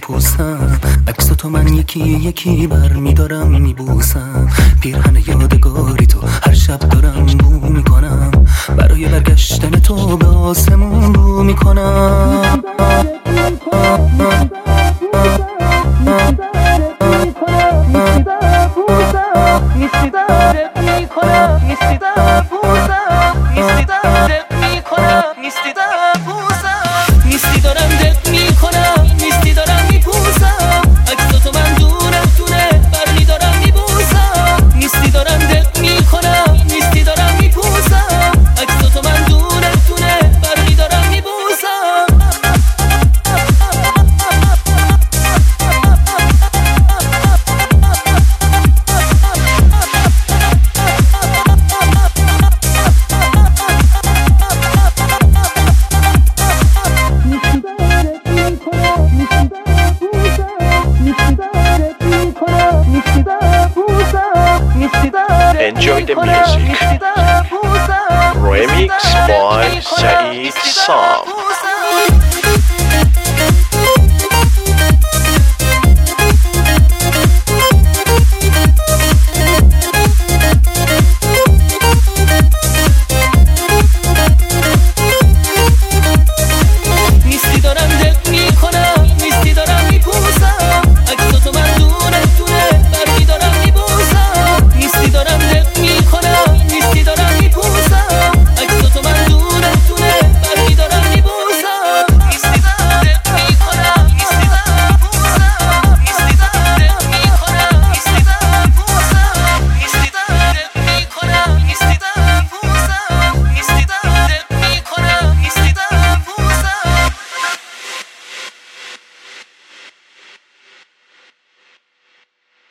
پوستم، عکس تو من یکی یکی بر میدارم میبوسم. پیرهن یادگاری تو هر شب دارم بو میکنم، برای برگشتن تو به آسمون رو میکنم. Enjoy the music. Remix by Saeed Sam.